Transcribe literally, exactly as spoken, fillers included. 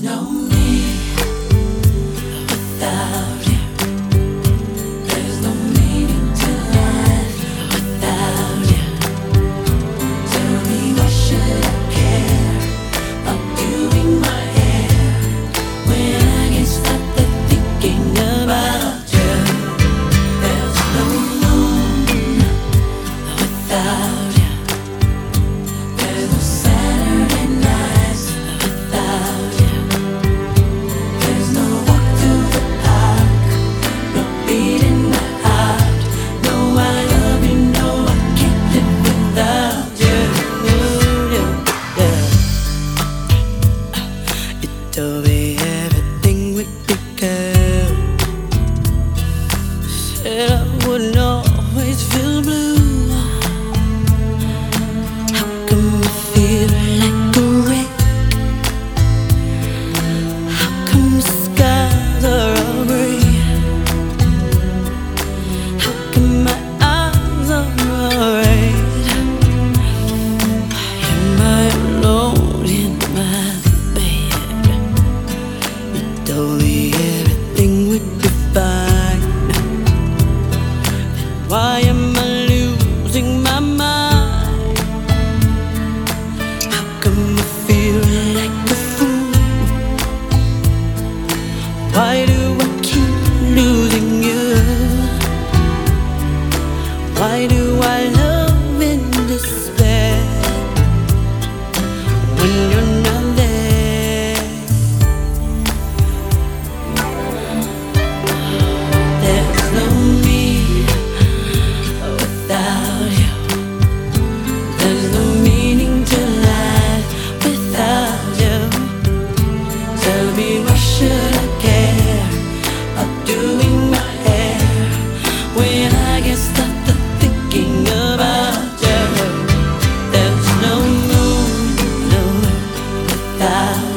There's no me without you. There's no meaning to life without you. Tell me why should I care about doing my hair when I can't stop the thinking about you. There's no moon without you. There's no Saturday nights without you. There's no walk to the park, no beat in my heart. No, I love you, no, I can't live without you. Yeah. You told me everything would be good. Said I wouldn't always feel blue. How come I feel like a wreck? How come the skies are all gray? How come my eyes are red? Am I alone in my bed? You told me everything would be fine. Why am I losing my mind? How come I feel like a fool? Why do I keep losing you? Why do I love in despair when you're not there? There's no me without you. There's no meaning to life without you. Tell me why should I care about doing my hair when I can't stop the thinking about you. There's no moon, no, without